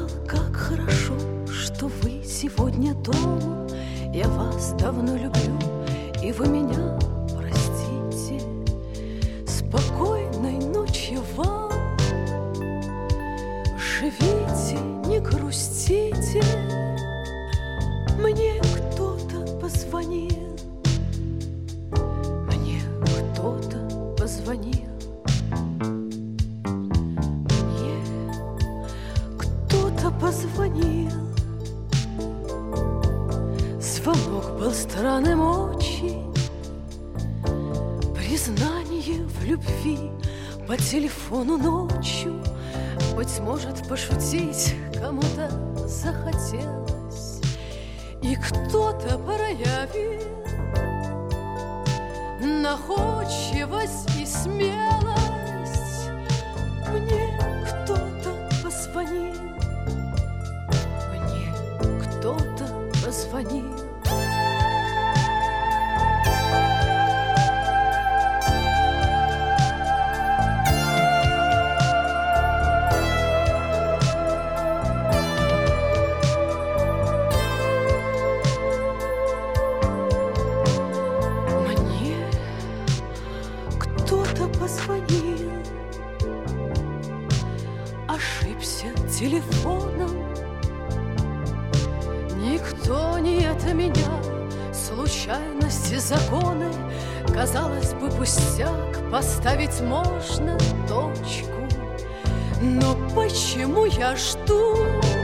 как хорошо, что вы сегодня дома. Я вас давно люблю, и вы меня простите. Спокойной ночи вам. Живите, не грустите. Мне кто-то позвонил. Мне кто-то позвонил. Мне кто-то позвонил. Звонок был странным очень. Признание в любви по телефону ночью. Быть может, пошутить кому-то захотелось, и кто-то проявил находчивость и смелость. Мне кто-то позвонил. Мне кто-то позвонил. Позвонил, ошибся телефоном. Никто не это меня, случайности, законы. Казалось бы, пустяк, поставить можно точку. Но почему я жду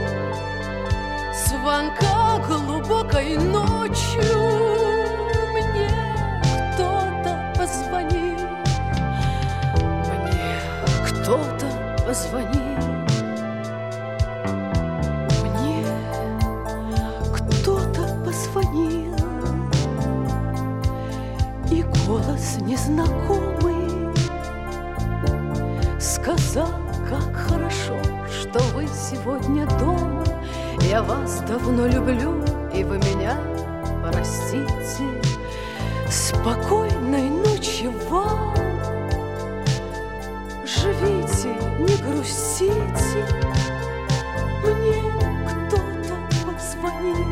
звонка глубокой ночью? Мне кто-то позвонил. Кто-то позвонил. Мне кто-то позвонил. И голос незнакомый сказал, как хорошо, что вы сегодня дома. Я вас давно люблю, и вы меня простите. Спокойной ночи вам. Живите, не грустите. Мне кто-то позвонил.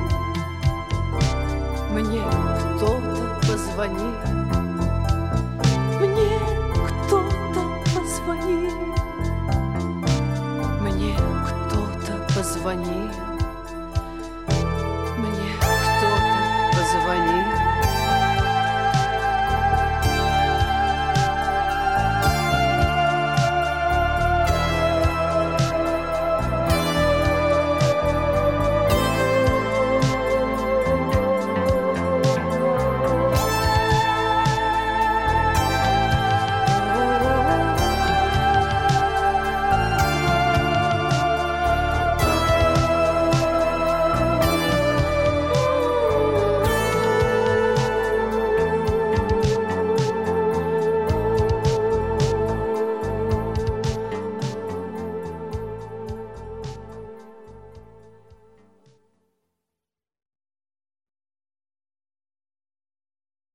Мне кто-то позвонил. Мне кто-то позвонил. Мне кто-то позвонил.